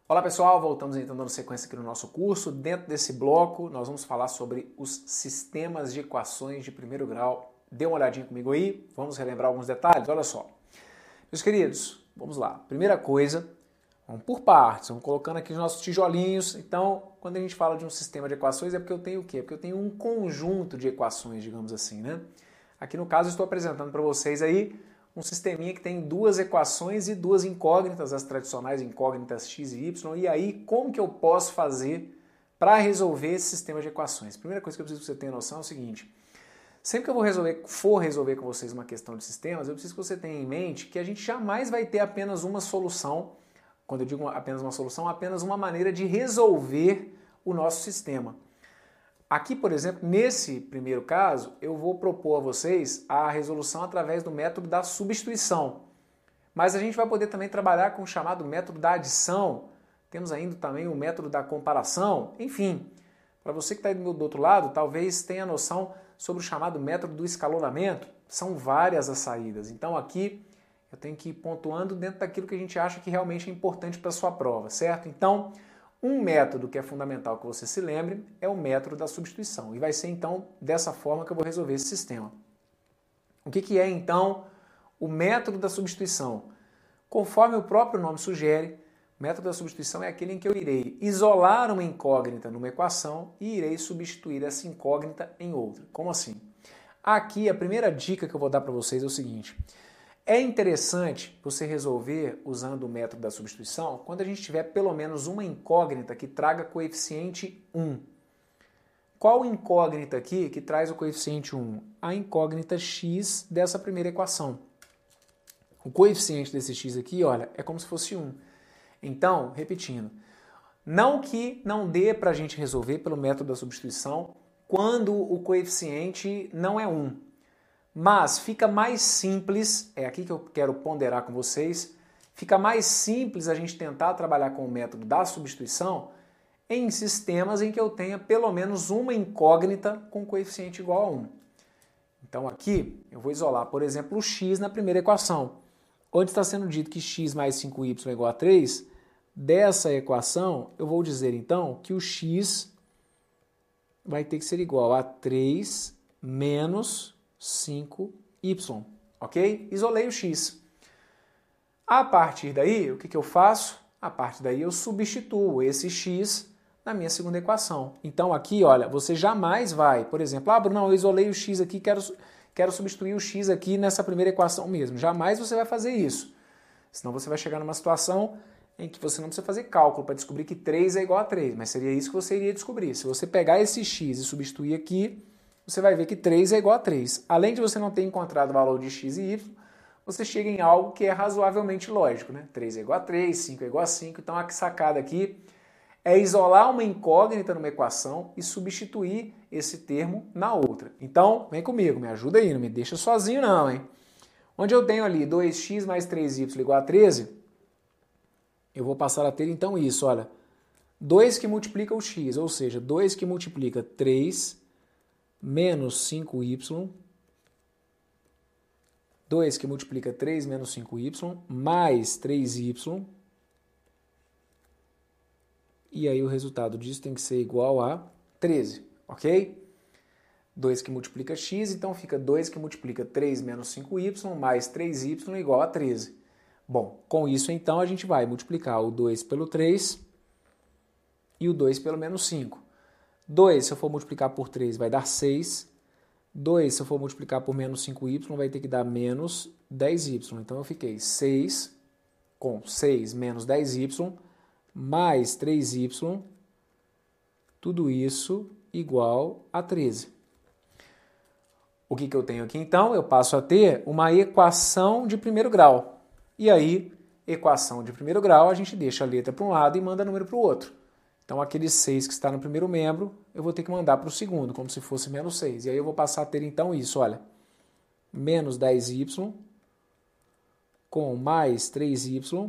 Olá pessoal, voltamos então dando sequência aqui no nosso curso. Dentro desse bloco nós vamos falar sobre os sistemas de equações de primeiro grau. Dê uma olhadinha comigo aí, vamos relembrar alguns detalhes. Olha só, meus queridos, vamos lá. Primeira coisa, vamos por partes, vamos colocando aqui os nossos tijolinhos. Então, quando a gente fala de um sistema de equações é porque eu tenho o quê? Porque eu tenho um conjunto de equações, digamos assim, né? Aqui no caso eu estou apresentando para vocês aí um sisteminha que tem duas equações e duas incógnitas, as tradicionais incógnitas x e y. E aí, como que eu posso fazer para resolver esse sistema de equações? Primeira coisa que eu preciso que você tenha noção é o seguinte: sempre que eu for resolver com vocês uma questão de sistemas, eu preciso que você tenha em mente que a gente jamais vai ter apenas uma solução. Quando eu digo apenas uma solução, apenas uma maneira de resolver o nosso sistema. Aqui, por exemplo, nesse primeiro caso, eu vou propor a vocês a resolução através do método da substituição. Mas a gente vai poder também trabalhar com o chamado método da adição. Temos ainda também o método da comparação. Enfim, para você que está aí do outro lado, talvez tenha noção sobre o chamado método do escalonamento. São várias as saídas. Então aqui eu tenho que ir pontuando dentro daquilo que a gente acha que realmente é importante para a sua prova, certo? Então, um método que é fundamental que você se lembre é o método da substituição. E vai ser então dessa forma que eu vou resolver esse sistema. O que é então o método da substituição? Conforme o próprio nome sugere, o método da substituição é aquele em que eu irei isolar uma incógnita numa equação e irei substituir essa incógnita em outra. Como assim? Aqui a primeira dica que eu vou dar para vocês é o seguinte: é interessante você resolver usando o método da substituição quando a gente tiver pelo menos uma incógnita que traga coeficiente 1. Qual incógnita aqui que traz o coeficiente 1? A incógnita x dessa primeira equação. O coeficiente desse x aqui, olha, é como se fosse 1. Então, repetindo, não que não dê para a gente resolver pelo método da substituição quando o coeficiente não é 1. Mas fica mais simples, é aqui que eu quero ponderar com vocês, fica mais simples a gente tentar trabalhar com o método da substituição em sistemas em que eu tenha pelo menos uma incógnita com coeficiente igual a 1. Então aqui eu vou isolar, por exemplo, o x na primeira equação, onde está sendo dito que x mais 5y é igual a 3. Dessa equação eu vou dizer então que o x vai ter que ser igual a 3 menos 5y, ok? Isolei o x. A partir daí, o que eu faço? A partir daí eu substituo esse x na minha segunda equação. Então aqui, olha, você jamais vai, por exemplo, Bruno, eu isolei o x aqui, quero substituir o x aqui nessa primeira equação mesmo. Jamais você vai fazer isso. Senão você vai chegar numa situação em que você não precisa fazer cálculo para descobrir que 3 é igual a 3, mas seria isso que você iria descobrir. Se você pegar esse x e substituir aqui, você vai ver que 3 é igual a 3. Além de você não ter encontrado o valor de x e y, você chega em algo que é razoavelmente lógico, né? 3 é igual a 3, 5 é igual a 5. Então a sacada aqui é isolar uma incógnita numa equação e substituir esse termo na outra. Então, vem comigo, me ajuda aí, não me deixa sozinho não, hein? Onde eu tenho ali 2x mais 3y igual a 13, eu vou passar a ter então isso, olha. 2 que multiplica o x, ou seja, 2 que multiplica 3 menos 5y, 2 que multiplica 3 menos 5y, mais 3y, e aí o resultado disso tem que ser igual a 13, ok? 2 que multiplica x, então fica 2 que multiplica 3 menos 5y, mais 3y igual a 13. Bom, com isso então a gente vai multiplicar o 2 pelo 3 e o 2 pelo menos 5. 2, se eu for multiplicar por 3, vai dar 6. 2, se eu for multiplicar por menos 5y, vai ter que dar menos 10y. Então eu fiquei 6 com 6 menos 10y, mais 3y, tudo isso igual a 13. O que eu tenho aqui então? Eu passo a ter uma equação de primeiro grau. E aí, equação de primeiro grau, a gente deixa a letra para um lado e manda número para o outro. Então, aquele 6 que está no primeiro membro, eu vou ter que mandar para o segundo, como se fosse menos 6. E aí eu vou passar a ter, então, isso, olha. Menos 10y com mais 3y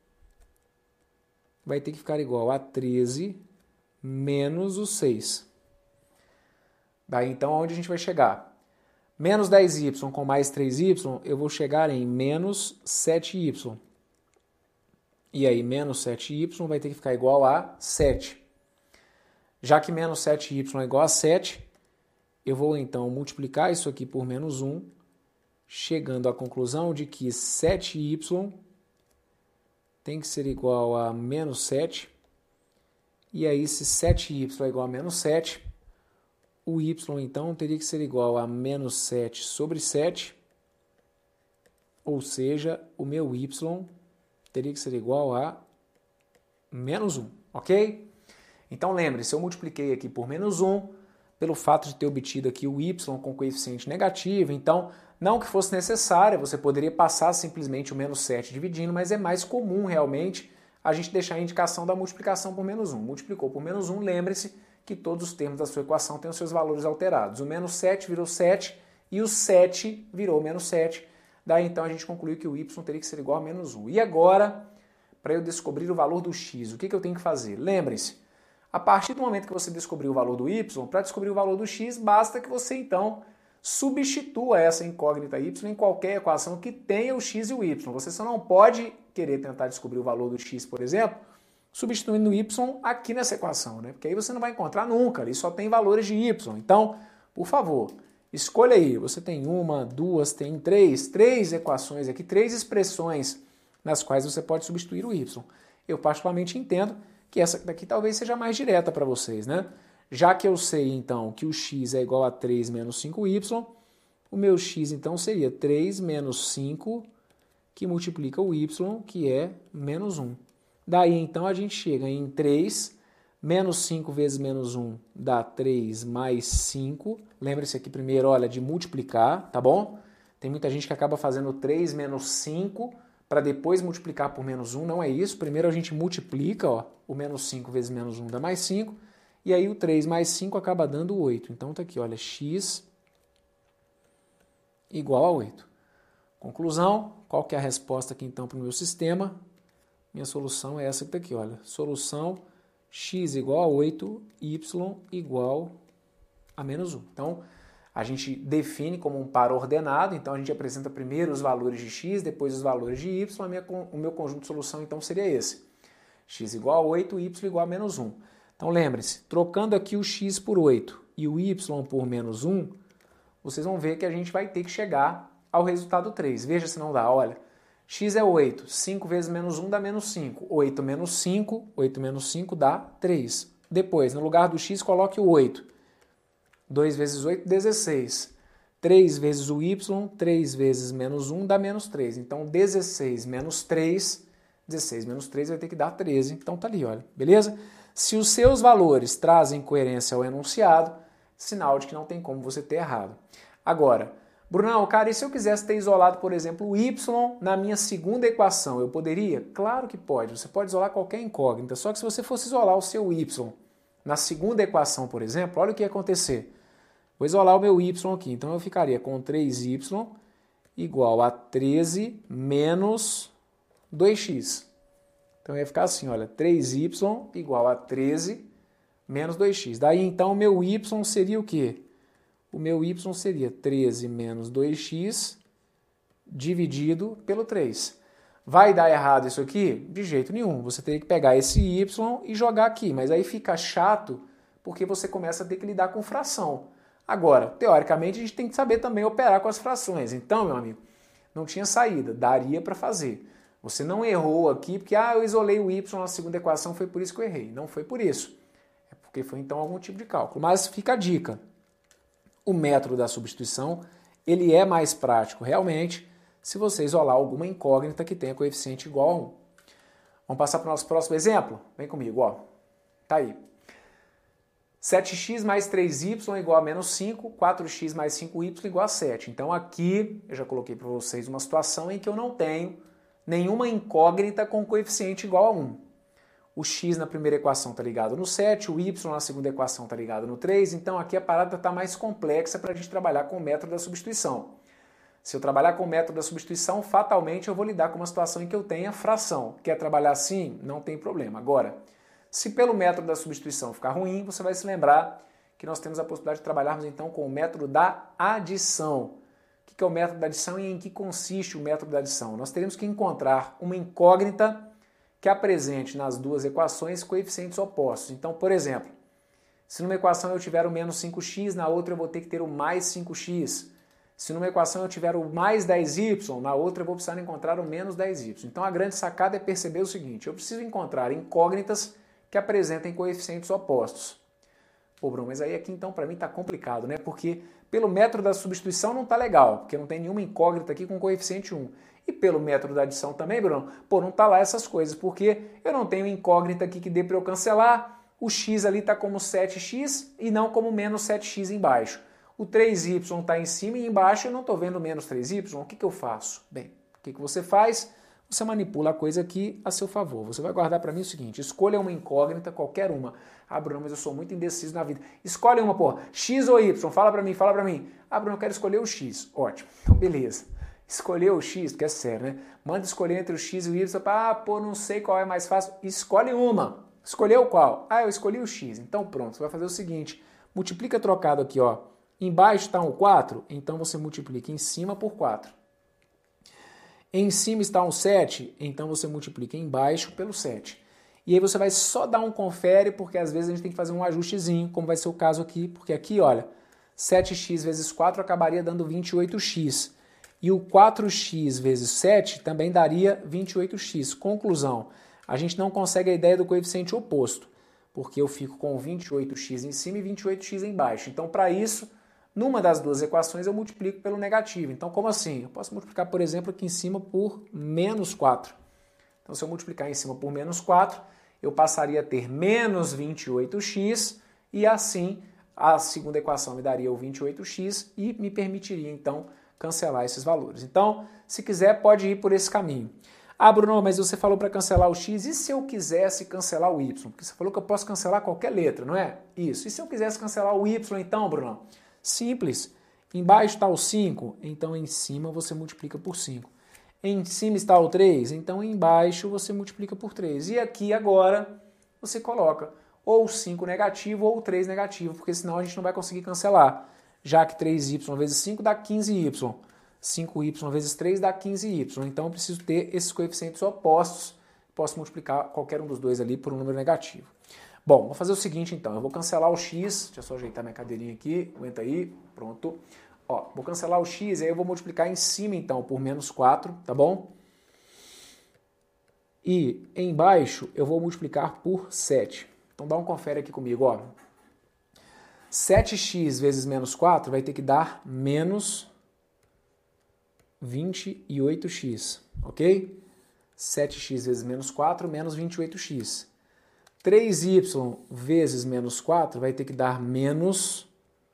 vai ter que ficar igual a 13 menos o 6. Daí, então, aonde a gente vai chegar? Menos 10y com mais 3y, eu vou chegar em menos 7y. E aí menos 7y vai ter que ficar igual a 7. Já que menos 7y é igual a 7, eu vou então multiplicar isso aqui por menos 1, chegando à conclusão de que 7y tem que ser igual a menos 7. E aí, se 7y é igual a menos 7, o y então teria que ser igual a menos 7 sobre 7, ou seja, o meu y teria que ser igual a menos 1, ok? Então lembre-se, eu multipliquei aqui por menos 1, pelo fato de ter obtido aqui o y com coeficiente negativo, então não que fosse necessário, você poderia passar simplesmente o menos 7 dividindo, mas é mais comum realmente a gente deixar a indicação da multiplicação por menos 1. Multiplicou por menos 1, lembre-se que todos os termos da sua equação têm os seus valores alterados. O menos 7 virou 7 e o 7 virou menos 7. Daí então a gente concluiu que o y teria que ser igual a menos 1. E agora, para eu descobrir o valor do x, o que eu tenho que fazer? Lembrem-se, a partir do momento que você descobriu o valor do y, para descobrir o valor do x, basta que você então substitua essa incógnita y em qualquer equação que tenha o x e o y. Você só não pode querer tentar descobrir o valor do x, por exemplo, substituindo o y aqui nessa equação, né? Porque aí você não vai encontrar nunca, ali só tem valores de y. Então, por favor, escolha aí. Você tem uma, duas, tem três equações aqui, três expressões nas quais você pode substituir o y. Eu particularmente entendo que essa daqui talvez seja mais direta para vocês, né? Já que eu sei, então, que o x é igual a 3 menos 5y, o meu x, então, seria 3 menos 5, que multiplica o y, que é menos 1. Daí, então, a gente chega em 3, menos 5 vezes menos 1 dá 3 mais 5. Lembre-se aqui primeiro, olha, de multiplicar, tá bom? Tem muita gente que acaba fazendo 3 menos 5 para depois multiplicar por menos 1. Não é isso. Primeiro a gente multiplica, ó, o menos 5 vezes menos 1 dá mais 5. E aí o 3 mais 5 acaba dando 8. Então tá aqui, olha, x igual a 8. Conclusão, qual que é a resposta aqui então para o meu sistema? Minha solução é essa que tá aqui, olha. Solução x igual a 8, y igual a menos 1. Então, a gente define como um par ordenado, então a gente apresenta primeiro os valores de x, depois os valores de y, o meu conjunto de solução então seria esse. X igual a 8, y igual a menos 1. Então lembre-se, trocando aqui o x por 8 e o y por menos 1, vocês vão ver que a gente vai ter que chegar ao resultado 3. Veja se não dá, olha. X é 8, 5 vezes menos 1 dá menos 5. 8 menos 5 dá 3. Depois, no lugar do x, coloque o 8. 2 vezes 8, 16. 3 vezes o y, 3 vezes menos 1 dá menos 3. Então, 16 menos 3 vai ter que dar 13. Então, tá ali, olha. Beleza? Se os seus valores trazem coerência ao enunciado, sinal de que não tem como você ter errado. Agora, Brunão, cara, e se eu quisesse ter isolado, por exemplo, o y na minha segunda equação, eu poderia? Claro que pode. Você pode isolar qualquer incógnita. Só que se você fosse isolar o seu y na segunda equação, por exemplo, olha o que ia acontecer. Vou isolar o meu y aqui. Então, eu ficaria com 3y igual a 13 menos 2x. Então, ia ficar assim, olha, 3y igual a 13 menos 2x. Daí, então, o meu y seria o quê? O meu y seria 13 menos 2x dividido pelo 3. Vai dar errado isso aqui? De jeito nenhum. Você teria que pegar esse y e jogar aqui. Mas aí fica chato porque você começa a ter que lidar com fração. Agora, teoricamente, a gente tem que saber também operar com as frações. Então, meu amigo, não tinha saída. Daria para fazer. Você não errou aqui porque eu isolei o y na segunda equação, foi por isso que eu errei. Não foi por isso. É porque foi então algum tipo de cálculo. Mas fica a dica. O método da substituição, ele é mais prático realmente se você isolar alguma incógnita que tenha coeficiente igual a 1. Vamos passar para o nosso próximo exemplo? Vem comigo, ó. Tá aí. 7x mais 3y igual a menos 5, 4x mais 5y igual a 7. Então aqui eu já coloquei para vocês uma situação em que eu não tenho nenhuma incógnita com coeficiente igual a 1. O x na primeira equação está ligado no 7, o y na segunda equação está ligado no 3, então aqui a parada está mais complexa para a gente trabalhar com o método da substituição. Se eu trabalhar com o método da substituição, fatalmente eu vou lidar com uma situação em que eu tenha fração. Quer trabalhar assim? Não tem problema. Agora, se pelo método da substituição ficar ruim, você vai se lembrar que nós temos a possibilidade de trabalharmos então com o método da adição. O que é o método da adição e em que consiste o método da adição? Nós teremos que encontrar uma incógnita que apresente nas duas equações coeficientes opostos. Então, por exemplo, se numa equação eu tiver o menos 5x, na outra eu vou ter que ter o mais 5x. Se numa equação eu tiver o mais 10y, na outra eu vou precisar encontrar o menos 10y. Então a grande sacada é perceber o seguinte, eu preciso encontrar incógnitas que apresentem coeficientes opostos. Pô, Bruno, mas aí aqui então para mim está complicado, né? Porque pelo método da substituição não está legal, porque não tem nenhuma incógnita aqui com coeficiente 1. E pelo método da adição também, Bruno, pô, não está lá essas coisas, porque eu não tenho incógnita aqui que dê para eu cancelar, o x ali está como 7x e não como menos 7x embaixo. O 3y está em cima e embaixo eu não estou vendo menos 3y, o que eu faço? Bem, o que você faz? Você manipula a coisa aqui a seu favor. Você vai guardar para mim o seguinte, escolha uma incógnita, qualquer uma. Ah, Bruno, mas eu sou muito indeciso na vida. Escolhe uma, porra, x ou y, fala para mim, fala para mim. Ah, Bruno, eu quero escolher o x. Ótimo, então beleza. Escolher o x, porque é sério, né? Manda escolher entre o x e o y, pô, não sei qual é mais fácil. Escolhe uma. Escolheu qual? Ah, eu escolhi o x. Então pronto, você vai fazer o seguinte, multiplica trocado aqui, ó. Embaixo está um 4, então você multiplica em cima por 4. Em cima está um 7, então você multiplica embaixo pelo 7. E aí você vai só dar um confere, porque às vezes a gente tem que fazer um ajustezinho, como vai ser o caso aqui, porque aqui, olha, 7x vezes 4 acabaria dando 28x. E o 4x vezes 7 também daria 28x. Conclusão, a gente não consegue a ideia do coeficiente oposto, porque eu fico com 28x em cima e 28x embaixo. Então, para isso, numa das duas equações eu multiplico pelo negativo. Então, como assim? Eu posso multiplicar, por exemplo, aqui em cima por menos 4. Então, se eu multiplicar em cima por menos 4, eu passaria a ter menos 28x e assim a segunda equação me daria o 28x e me permitiria, então, cancelar esses valores. Então, se quiser, pode ir por esse caminho. Ah, Bruno, mas você falou para cancelar o x, e se eu quisesse cancelar o y? Porque você falou que eu posso cancelar qualquer letra, não é? Isso. E se eu quisesse cancelar o y, então, Bruno? Simples. Embaixo está o 5, então em cima você multiplica por 5. Em cima está o 3, então embaixo você multiplica por 3. E aqui agora você coloca ou 5 negativo ou 3 negativo, porque senão a gente não vai conseguir cancelar. Já que 3y vezes 5 dá 15y. 5y vezes 3 dá 15y. Então eu preciso ter esses coeficientes opostos. Posso multiplicar qualquer um dos dois ali por um número negativo. Bom, vou fazer o seguinte então, eu vou cancelar o x, deixa eu só ajeitar minha cadeirinha aqui, aguenta aí, pronto. Ó, vou cancelar o x e aí eu vou multiplicar em cima então por menos 4, tá bom? E embaixo eu vou multiplicar por 7. Então dá um confere aqui comigo, ó. 7x vezes menos 4 vai ter que dar menos 28x, ok? 7x vezes menos 4, menos 28x. 3y vezes menos 4 vai ter que dar menos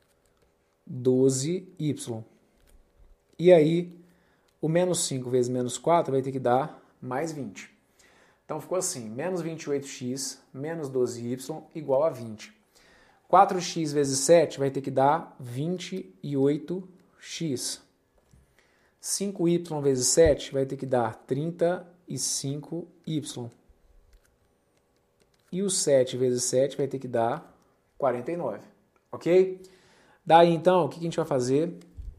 12y. E aí, o menos 5 vezes menos 4 vai ter que dar mais 20. Então ficou assim, menos 28x menos 12y igual a 20. 4x vezes 7 vai ter que dar 28x. 5y vezes 7 vai ter que dar 35y. E o 7 vezes 7 vai ter que dar 49, ok? Daí, então, o que a gente vai fazer?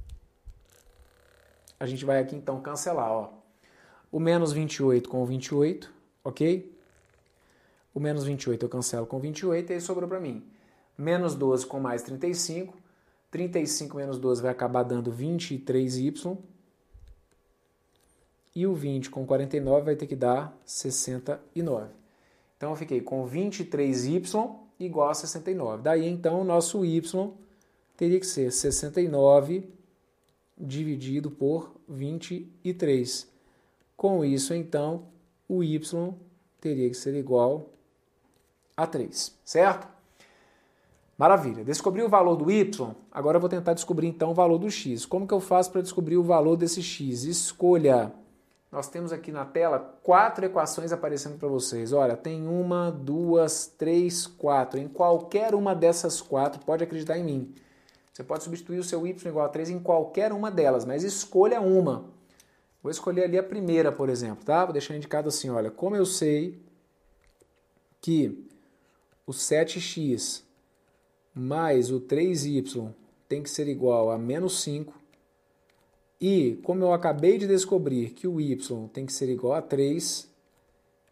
A gente vai aqui, então, cancelar, ó. O menos 28 com o 28, ok? O menos 28 eu cancelo com 28 e aí sobrou para mim. Menos 12 com mais 35. 35 menos 12 vai acabar dando 23y. E o 20 com 49 vai ter que dar 69. Então eu fiquei com 23y igual a 69. Daí então o nosso y teria que ser 69 dividido por 23. Com isso então o y teria que ser igual a 3, certo? Maravilha. Descobri o valor do y, agora eu vou tentar descobrir então o valor do x. Como que eu faço para descobrir o valor desse x? Escolha. Nós temos aqui na tela 4 equações aparecendo para vocês. Olha, tem 1, 2, 3, 4. Em qualquer uma dessas 4, pode acreditar em mim. Você pode substituir o seu y igual a 3 em qualquer uma delas, mas escolha uma. Vou escolher ali a primeira, por exemplo, tá? Vou deixar indicado assim, olha, como eu sei que o 7x mais o 3y tem que ser igual a menos 5, e como eu acabei de descobrir que o y tem que ser igual a 3,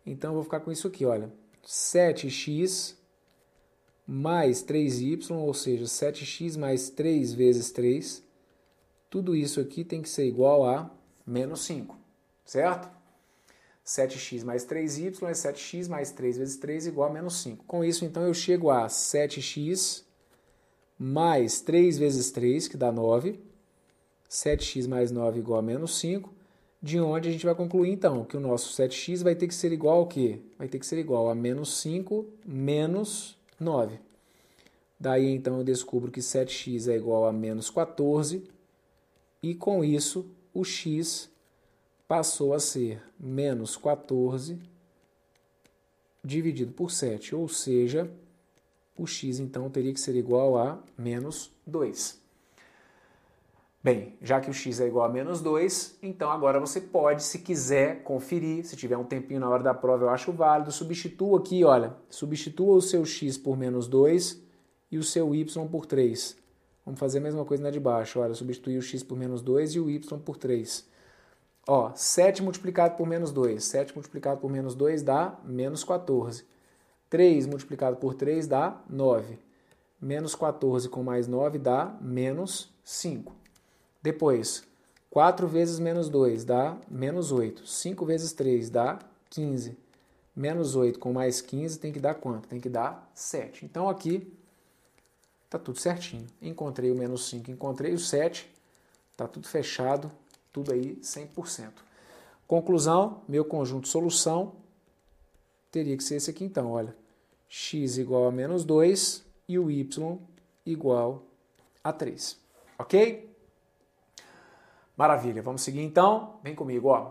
Então eu vou ficar com isso aqui, olha. 7x mais 3y, ou seja, 7x mais 3 vezes 3. Tudo isso aqui tem que ser igual a menos 5, certo? 7x mais 3y é 7x mais 3 vezes 3 igual a menos 5. Com isso, então, eu chego a 7x mais 3 vezes 3, que dá 9. 7x mais 9 igual a menos 5. De onde a gente vai concluir, então, que o nosso 7x vai ter que ser igual ao quê? Vai ter que ser igual a menos 5 menos 9. Daí, então, eu descubro que 7x é igual a menos 14. E, com isso, o x passou a ser menos 14 dividido por 7. Ou seja, o x, então, teria que ser igual a menos 2. Bem, já que o x é igual a menos 2, então agora você pode, se quiser, conferir, se tiver um tempinho na hora da prova, eu acho válido, substitua aqui, olha, substitua o seu x por menos 2 e o seu y por 3. Vamos fazer a mesma coisa na de baixo, olha, substituir o x por menos 2 e o y por 3. Ó, 7 multiplicado por menos 2, 7 multiplicado por menos 2 dá menos 14. 3 multiplicado por 3 dá 9. Menos 14 com mais 9 dá menos 5. Depois, 4 vezes menos 2 dá menos 8. 5 vezes 3 dá 15. Menos 8 com mais 15 tem que dar quanto? Tem que dar 7. Então aqui está tudo certinho. Encontrei o menos 5, encontrei o 7. Está tudo fechado, tudo aí 100%. Conclusão, meu conjunto solução teria que ser esse aqui então, olha. X igual a menos 2 e o y igual a 3. Ok? Maravilha, vamos seguir então? Vem comigo, ó.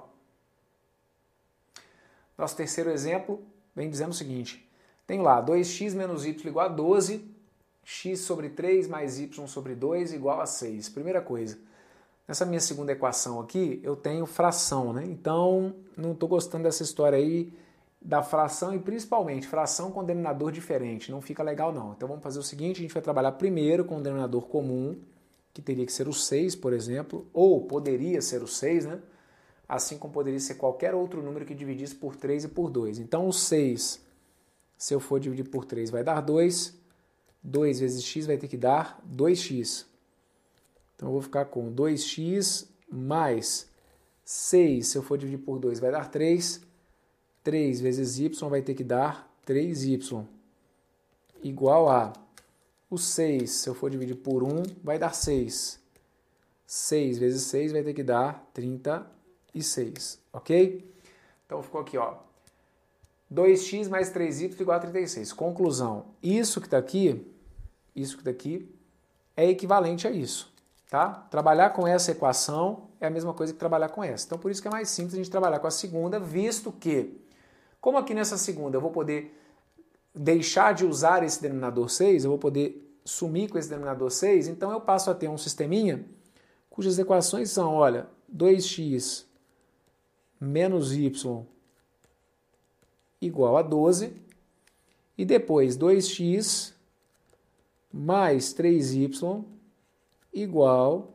Nosso terceiro exemplo vem dizendo o seguinte. Tem lá 2x menos y igual a 12, x sobre 3 mais y sobre 2 igual a 6. Primeira coisa, nessa minha segunda equação aqui, eu tenho fração, né? Então, não estou gostando dessa história aí da fração e principalmente fração com denominador diferente. Não fica legal não. Então vamos fazer o seguinte, a gente vai trabalhar primeiro com o denominador comum, que teria que ser o 6, por exemplo, ou poderia ser o 6, né? Assim como poderia ser qualquer outro número que dividisse por 3 e por 2. Então o 6, se eu for dividir por 3, vai dar 2. 2 vezes x vai ter que dar 2x. Então eu vou ficar com 2x mais 6, se eu for dividir por 2, vai dar 3. 3 vezes y vai ter que dar 3y, igual a o 6, se eu for dividir por 1, vai dar 6. 6 vezes 6 vai ter que dar 36, ok? Então ficou aqui, ó. 2x mais 3y igual a 36. Conclusão, isso que está aqui é equivalente a isso, tá? Trabalhar com essa equação é a mesma coisa que trabalhar com essa. Então por isso que é mais simples a gente trabalhar com a segunda, visto que, como aqui nessa segunda eu vou poder deixar de usar esse denominador 6, eu vou poder sumir com esse denominador 6, então eu passo a ter um sisteminha cujas equações são, olha, 2x menos y igual a 12, e depois 2x mais 3y igual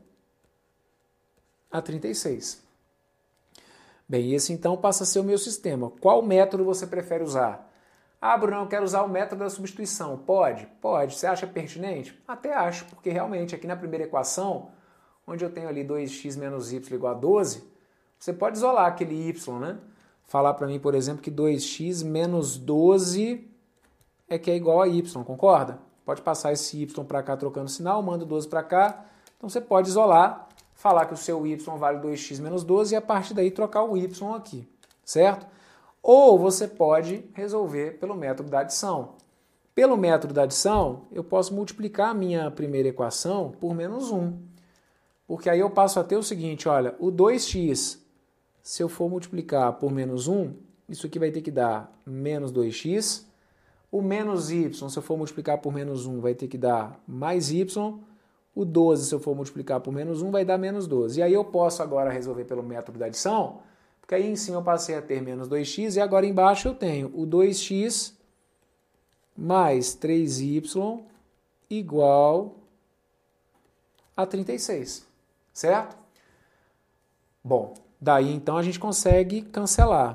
a 36. Bem, esse então passa a ser o meu sistema. Qual método você prefere usar? Ah, Bruno, eu quero usar o método da substituição. Pode? Pode. Você acha pertinente? Até acho, porque realmente aqui na primeira equação, onde eu tenho ali 2x menos y igual a 12, você pode isolar aquele y, né? Falar para mim, por exemplo, que 2x menos 12 é que é igual a y, concorda? Pode passar esse y para cá trocando sinal, manda o 12 para cá. Então você pode isolar, falar que o seu y vale 2x menos 12 e a partir daí trocar o y aqui, certo? Ou você pode resolver pelo método da adição. Pelo método da adição, eu posso multiplicar a minha primeira equação por menos 1. Porque aí eu passo a ter o seguinte, olha, o 2x, se eu for multiplicar por menos 1, isso aqui vai ter que dar menos 2x. O menos y, se eu for multiplicar por menos 1, vai ter que dar mais y. O 12, se eu for multiplicar por menos 1, vai dar menos 12. E aí eu posso agora resolver pelo método da adição, porque aí em cima eu passei a ter menos 2x e agora embaixo eu tenho o 2x mais 3y igual a 36, certo? Bom, daí então a gente consegue cancelar.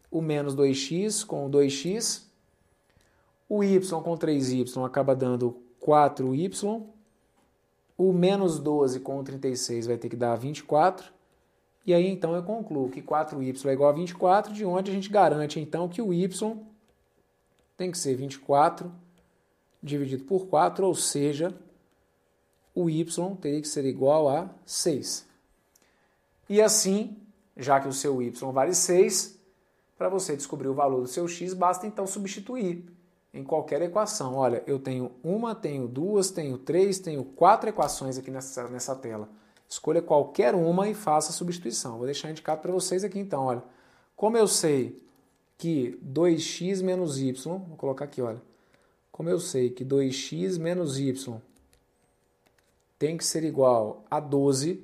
o menos 2x com 2x, o y com 3y acaba dando 4y, o menos 12 com 36 vai ter que dar 24, e aí então eu concluo que 4y é igual a 24, de onde a gente garante então que o y tem que ser 24 dividido por 4, ou seja, o y teria que ser igual a 6. E assim, já que o seu y vale 6, para você descobrir o valor do seu x, basta então substituir em qualquer equação. Olha, eu tenho uma, tenho duas, tenho três, tenho 4 equações aqui nessa tela. Escolha qualquer uma e faça a substituição. Vou deixar indicado para vocês aqui então, olha. Como eu sei que 2x menos y, vou colocar aqui, olha. Como eu sei que 2x menos y tem que ser igual a 12,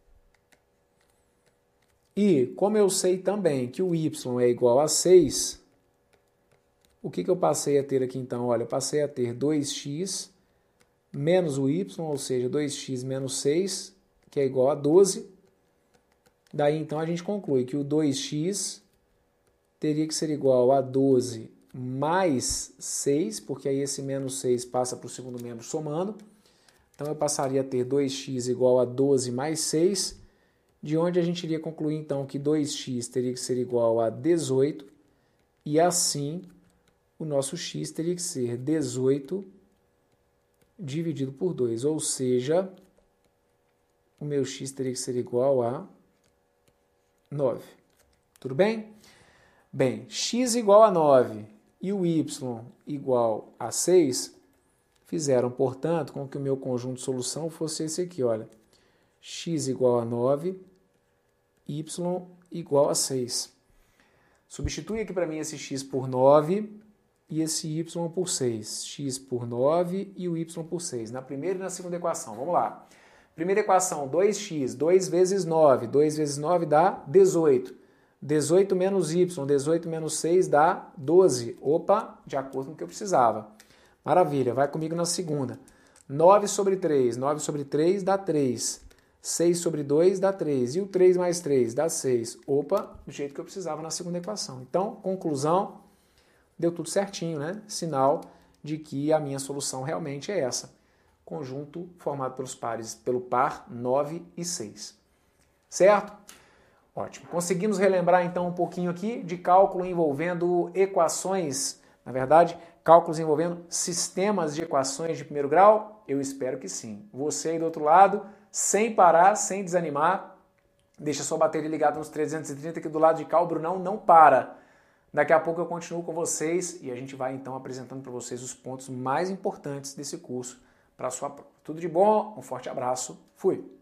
e como eu sei também que o y é igual a 6, o que eu passei a ter aqui então? Olha, eu passei a ter 2x menos o y, ou seja, 2x menos 6, que é igual a 12. Daí então a gente conclui que o 2x teria que ser igual a 12 mais 6, porque aí esse menos 6 passa para o segundo membro somando. Então eu passaria a ter 2x igual a 12 mais 6, de onde a gente iria concluir então que 2x teria que ser igual a 18, e assim o nosso x teria que ser 18 dividido por 2, ou seja, o meu x teria que ser igual a 9. Tudo bem? Bem, x igual a 9 e o y igual a 6 fizeram, portanto, com que o meu conjunto de solução fosse esse aqui, olha. X igual a 9, y igual a 6. Substitui aqui para mim esse x por 9 e esse y por 6. X por 9 e o y por 6. Na primeira e na segunda equação. Vamos lá. Primeira equação, 2x, 2 vezes 9. 2 vezes 9 dá 18. 18 menos y, 18 menos 6 dá 12. Opa, de acordo com o que eu precisava. Maravilha, vai comigo na segunda. 9 sobre 3. 9 sobre 3 dá 3. 6 sobre 2 dá 3. E o 3 mais 3 dá 6. Opa, do jeito que eu precisava na segunda equação. Então, conclusão, deu tudo certinho, né? Sinal de que a minha solução realmente é essa. Conjunto formado pelos pares, pelo par 9 e 6. Certo? Ótimo. Conseguimos relembrar então um pouquinho aqui de cálculo envolvendo equações, na verdade, cálculos envolvendo sistemas de equações de primeiro grau? Eu espero que sim. Você aí do outro lado, sem parar, sem desanimar, deixa sua bateria ligada nos 330, que do lado de cá o Brunão não para. Daqui a pouco eu continuo com vocês e a gente vai então apresentando para vocês os pontos mais importantes desse curso para a sua prova. Tudo de bom, um forte abraço, fui!